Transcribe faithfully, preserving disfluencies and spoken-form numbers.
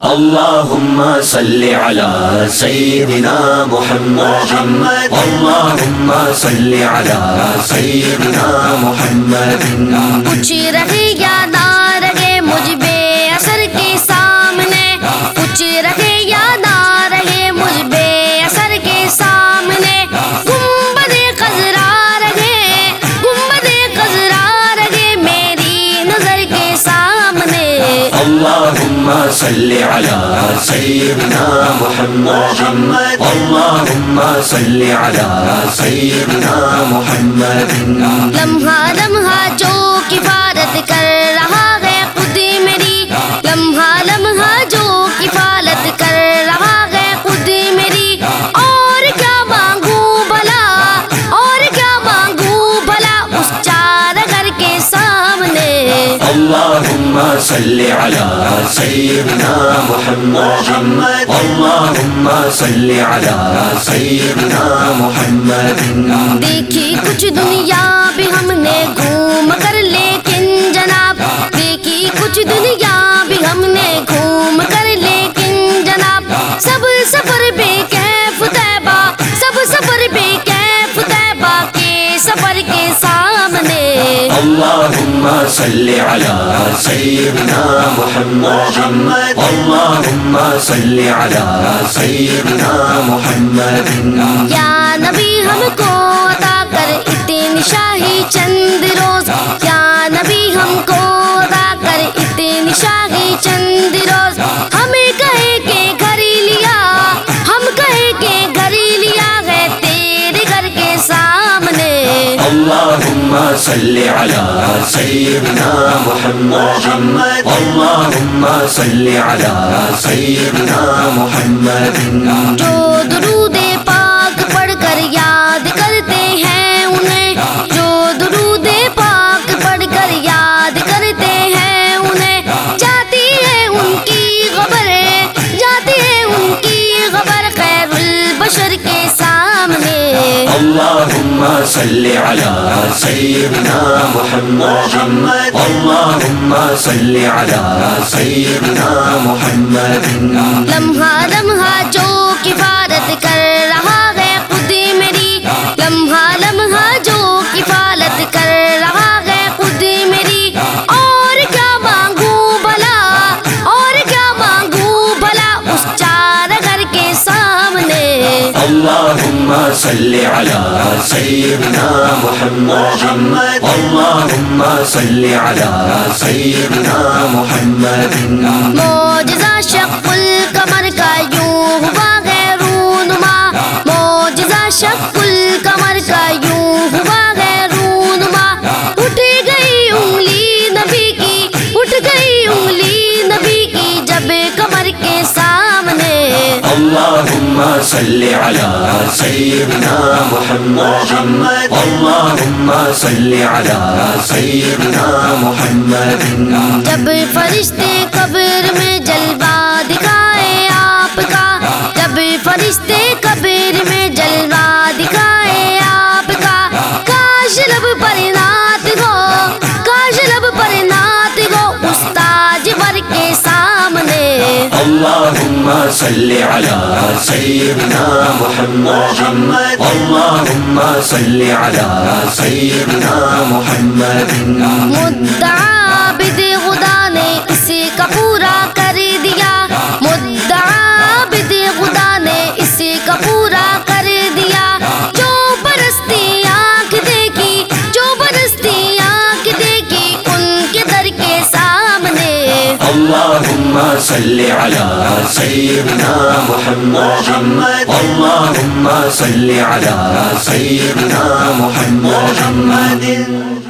اللهم صل على سيدنا محمد اللهم صل على سيدنا محمد کچھ رہے یا نہ رہے مجھ بے اثر کے سامنے کچھ رہے یا نہ رہے مجھ بے اثر کے سامنے گنبد خضرا رہے گنبد خضرا رہے میری نظر کے سامنے اللهم صل على سيدنا محمد اللهم صل على سيدنا محمد لمحہ لمحہ جو کفالت کر رہا ہے خود میری لمحہ لمحہ جو کفالت کر رہا ہے خود میری اور کیا مانگوں بھلا اور کیا مانگوں بھلا اس چار گھر کے سامنے اللهم صل على سيدنا محمد اللهم صل على سيدنا محمد دیکھی کچھ دنیا بھی ہم نے گھوم کر لیکن جناب دیکھی کچھ دنیا بھی ہم نے گھوم کر لیکن جناب سب سفر بے کیف طیبہ سب سفر بے کیف طیبہ کے سفر کے سامنے اللهم صل على سيدنا محمد اللهم صل على سيدنا محمد یا نبی ہم کو عطا کر اتنی شاہی چند روز یا نبی ہم کو عطا کر اتنی شاہی چند روز ہمیں کہے کہ گھر لیا ہم کہے کہ گھر لیا ہے تیرے گھر کے سامنے اللهم صل على سيدنا محمد اللهم صل على سيدنا محمد جو درود پاک پڑھ کر یاد کرتے ہیں انہیں جو درود پاک پڑھ کر یاد کرتے ہیں انہیں جاتی ہے ان کی خبر جاتی ہے ان کی خبر خیر البشر کے سامنے اللهم صل على سيدنا محمد اللهم صل على سيدنا محمد لمحہ لمحہ جو کفالت کر رہا ہے خود میری لمحہ لمحہ جو کفالت کر رہا ہے خود میری اور کیا مانگوں بھلا اور کیا مانگوں بھلا اس چار گھر کے سامنے اللهم صل على سيدنا محمد اللهم صل على سيدنا محمد معجزہ شق القمر کا یوں ہوا ہے رونما معجزہ شق القمر کا یوں ہوا ہے رونما اٹھ گئی انگلی نبی کی اٹھ گئی انگلی نبی کی جب قمر کے سامنے اللهم صل على سيدنا محمد اللهم صل على سيدنا محمد جب فرشتے قبر میں جلوہ دکھائے آپ کا جب فرشتے قبر میں جلوہ دکھائے آپ کا کاش لب پر نعت ہو کاش لب پر نعت ہو اس تاجور کے سامنے اللهم صل على سيدنا محمد اللهم صل على سيدنا محمد مدعا عابد خدا نے اسی کا پورا کر دیا مدعا عابد خدا نے اسی کا پورا کر دیا جو برستی آنکھ دیکھی جو برستی آنکھ دیکھی ان کے در کے سامنے اللهم صل على سيدنا محمد اللهم صل على سيدنا محمد